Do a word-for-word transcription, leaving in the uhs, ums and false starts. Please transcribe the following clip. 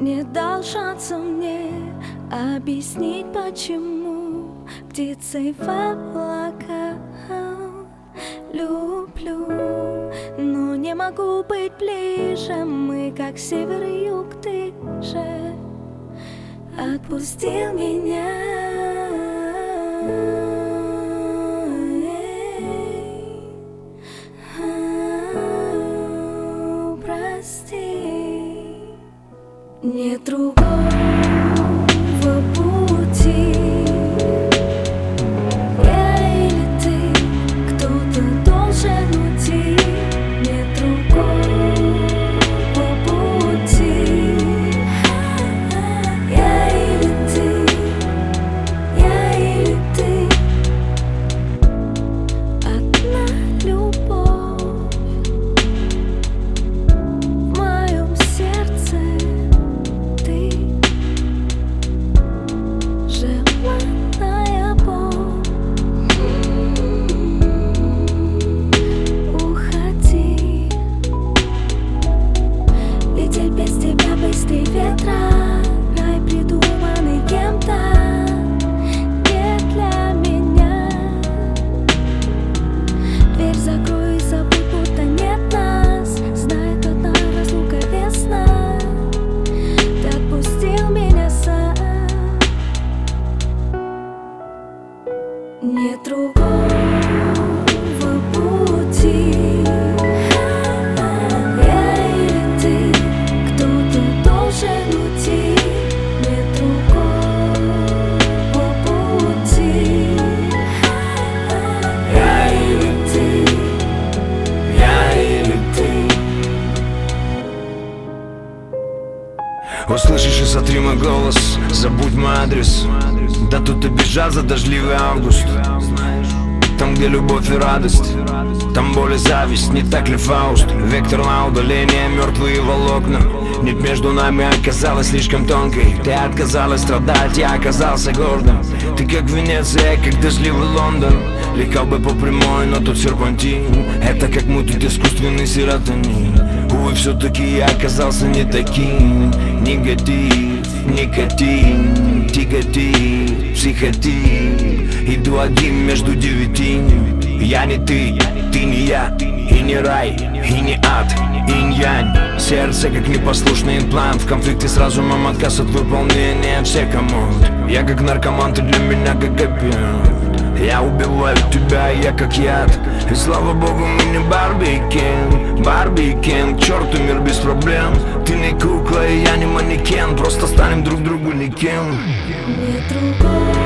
Не дал шанса мне объяснить, почему птицей в облака люблю. Но не могу быть ближе, мы как север и юг, ты же отпустил меня. Нет другого пути. Я или ты, кто-то должен уйти. Нет другого пути. Я или ты, я или ты. Одна любовь в моем сердце. Нет другого пути. Я или ты, кто-то должен уйти. Нет другого пути. Я или ты, я или ты. Услышишь и сотри мой голос, забудь мой адрес. Да тут и бежать за дождливый август. Там, где любовь и радость, там боль и зависть, не так ли, Фауст? Вектор на удаление, мертвые волокна. Нить между нами оказалась слишком тонкой. Ты отказалась страдать, я оказался гордым. Ты как Венеция, как дождливый Лондон. Летел бы по прямой, но тут серпантин. Это как мы тут искусственный серотонин. Увы, все-таки я оказался не таким. Негатив, никотин, тяготит, психотип. Иду один между девяти. Я не ты, ты не я. И не рай, и не ад, инь-янь. Сердце как непослушный имплант. В конфликте с разумом, отказ от выполнения всех команд. Я как наркоман, ты для меня как опиат. Я убиваю тебя, я как яд. И слава богу, мы не Барби Кен. Барби Кен, к черту мир без проблем. Ты не кукла, и я не манекен. Просто станем друг другу никем. Нет другого